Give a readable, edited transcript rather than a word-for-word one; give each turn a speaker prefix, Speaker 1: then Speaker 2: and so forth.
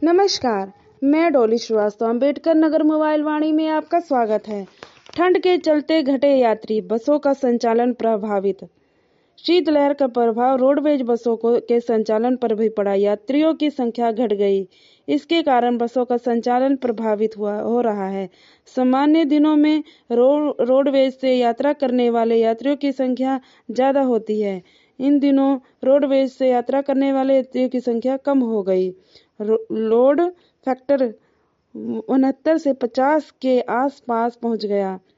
Speaker 1: नमस्कार, मैं डॉली श्रीवास्तव। अम्बेडकर नगर मोबाइल वाणी में आपका स्वागत है। ठंड के चलते घटे यात्री, बसों का संचालन प्रभावित। शीतलहर का प्रभाव रोडवेज बसों के संचालन पर भी पड़ा। यात्रियों की संख्या घट गई। इसके कारण बसों का संचालन प्रभावित हो रहा है। सामान्य दिनों में रोडवेज से यात्रा करने वाले यात्रियों की संख्या ज्यादा होती है। इन दिनों रोडवेज से यात्रा करने वाले यात्रियों की संख्या कम हो गई। लोड फैक्टर 69 से 50 के आसपास पहुंच गया।